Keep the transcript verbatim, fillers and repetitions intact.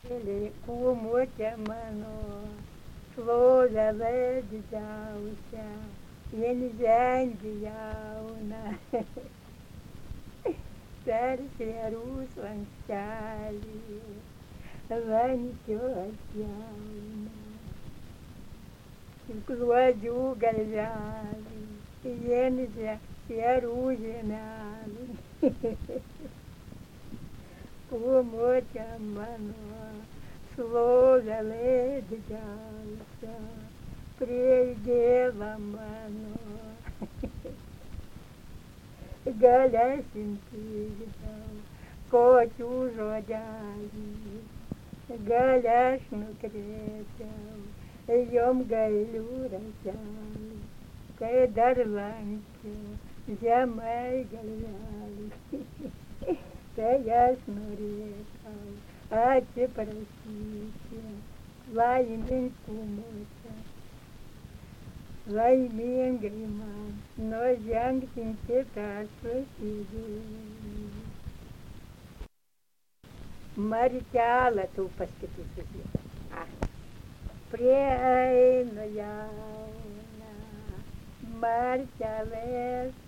Kūmutė mano, šlovė didžiausia, vien žengė jauna, persvėrus lankstelį, vankios jauna, gruodžių galvelį, vien žierų žemelį. Kūmutė mano, šlovė didžiausia, prieš Dievą mano, galėsim išdau, kokių žodelių, gal aš nukreipiau, jom gailių ragelį, kai dar lankiau žemai galvelį. Tai aš norėčiau atsiprašyti, laimink Kūmute, laimingai man nužengti prašyti. Martelą tu paskaitysi. Prieinu jauna, martelės